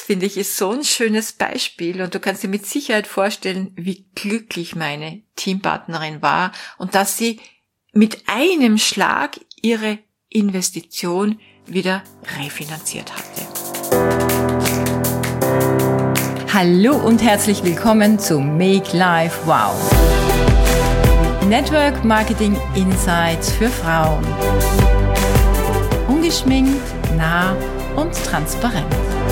finde ich, ist so ein schönes Beispiel und du kannst dir mit Sicherheit vorstellen, wie glücklich meine Teampartnerin war und dass sie mit einem Schlag ihre Investition wieder refinanziert hatte. Hallo und herzlich willkommen zu Make Life Wow. Network Marketing Insights für Frauen. Ungeschminkt, nah und transparent.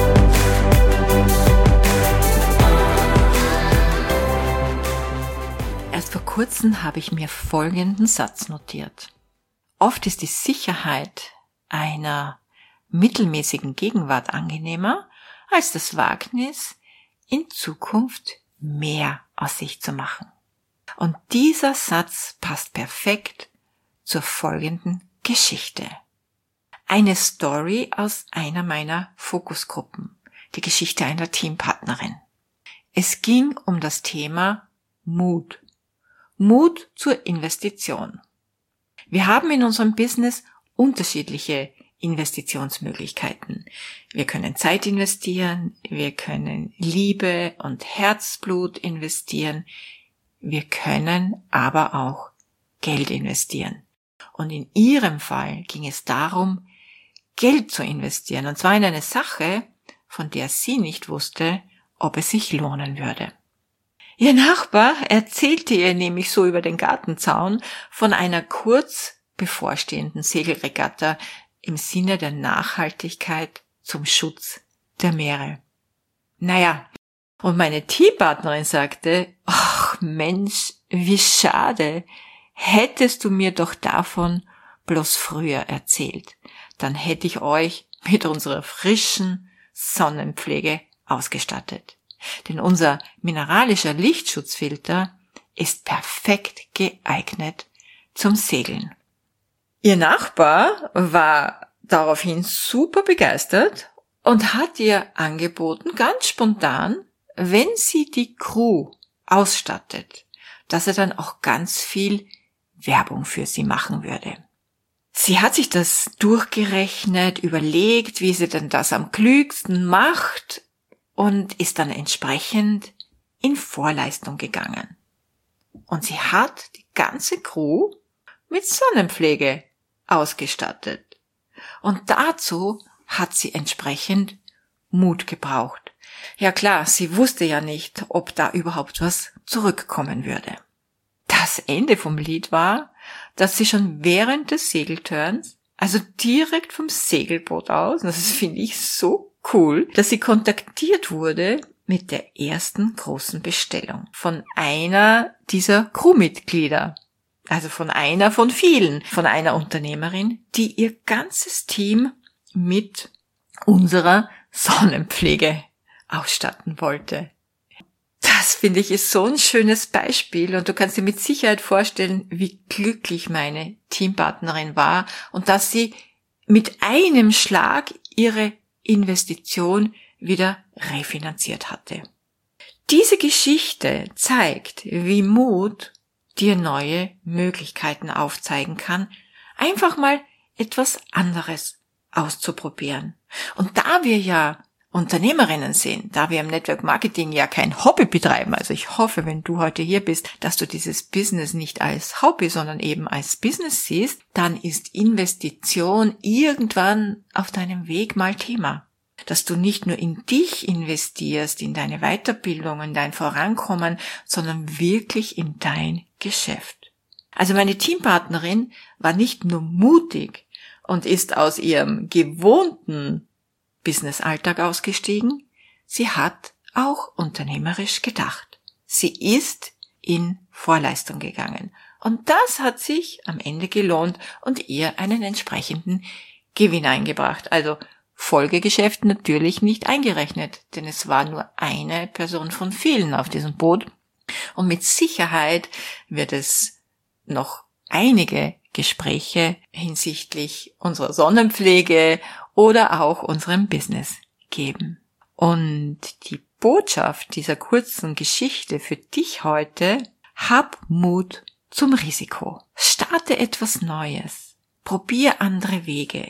Erst vor kurzem habe ich mir folgenden Satz notiert. Oft ist die Sicherheit einer mittelmäßigen Gegenwart angenehmer als das Wagnis, in Zukunft mehr aus sich zu machen. Und dieser Satz passt perfekt zur folgenden Geschichte. Eine Story aus einer meiner Fokusgruppen, die Geschichte einer Teampartnerin. Es ging um das Thema Mut. Mut zur Investition. Wir haben in unserem Business unterschiedliche Investitionsmöglichkeiten. Wir können Zeit investieren, wir können Liebe und Herzblut investieren, wir können aber auch Geld investieren. Und in ihrem Fall ging es darum, Geld zu investieren, und zwar in eine Sache, von der sie nicht wusste, ob es sich lohnen würde. Ihr Nachbar erzählte ihr nämlich so über den Gartenzaun von einer kurz bevorstehenden Segelregatta im Sinne der Nachhaltigkeit zum Schutz der Meere. Naja, und meine Teampartnerin sagte, ach Mensch, wie schade, hättest du mir doch davon bloß früher erzählt, dann hätte ich euch mit unserer frischen Sonnenpflege ausgestattet. Denn unser mineralischer Lichtschutzfilter ist perfekt geeignet zum Segeln. Ihr Nachbar war daraufhin super begeistert und hat ihr angeboten, ganz spontan, wenn sie die Crew ausstattet, dass er dann auch ganz viel Werbung für sie machen würde. Sie hat sich das durchgerechnet, überlegt, wie sie denn das am klügsten macht und ist dann entsprechend in Vorleistung gegangen. Und sie hat die ganze Crew mit Sonnenpflege ausgestattet. Und dazu hat sie entsprechend Mut gebraucht. Ja klar, sie wusste ja nicht, ob da überhaupt was zurückkommen würde. Das Ende vom Lied war, dass sie schon während des Segelturns, also direkt vom Segelboot aus, das finde ich so cool, dass sie kontaktiert wurde mit der ersten großen Bestellung von einer dieser Crewmitglieder. Also von einer von vielen, von einer Unternehmerin, die ihr ganzes Team mit unserer Sonnenpflege ausstatten wollte. Das finde ich ist so ein schönes Beispiel und du kannst dir mit Sicherheit vorstellen, wie glücklich meine Teampartnerin war und dass sie mit einem Schlag ihre Investition wieder refinanziert hatte. Diese Geschichte zeigt, wie Mut dir neue Möglichkeiten aufzeigen kann, einfach mal etwas anderes auszuprobieren. Und da wir ja Unternehmerinnen sind, da wir im Network Marketing ja kein Hobby betreiben, also ich hoffe, wenn du heute hier bist, dass du dieses Business nicht als Hobby, sondern eben als Business siehst, dann ist Investition irgendwann auf deinem Weg mal Thema. Dass du nicht nur in dich investierst, in deine Weiterbildung, in dein Vorankommen, sondern wirklich in dein Geschäft. Also meine Teampartnerin war nicht nur mutig und ist aus ihrem gewohnten Businessalltag ausgestiegen, sie hat auch unternehmerisch gedacht. Sie ist in Vorleistung gegangen. Und das hat sich am Ende gelohnt und ihr einen entsprechenden Gewinn eingebracht. Also Folgegeschäft natürlich nicht eingerechnet, denn es war nur eine Person von vielen auf diesem Boot. Und mit Sicherheit wird es noch einige Gespräche hinsichtlich unserer Sonnenpflege oder auch unserem Business geben. Und die Botschaft dieser kurzen Geschichte für dich heute: Hab Mut zum Risiko. Starte etwas Neues. Probier andere Wege.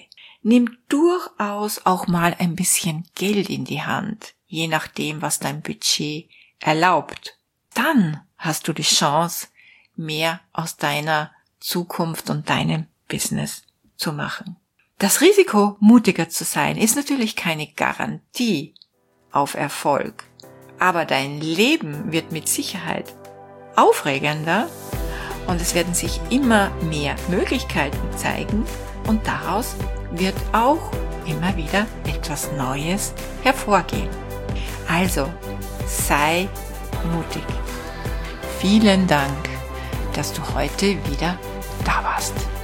Nimm durchaus auch mal ein bisschen Geld in die Hand, je nachdem, was dein Budget erlaubt. Dann hast du die Chance, mehr aus deiner Zukunft und deinem Business zu machen. Das Risiko, mutiger zu sein, ist natürlich keine Garantie auf Erfolg, aber dein Leben wird mit Sicherheit aufregender und es werden sich immer mehr Möglichkeiten zeigen und daraus wird auch immer wieder etwas Neues hervorgehen. Also, sei mutig. Vielen Dank, dass du heute wieder da warst.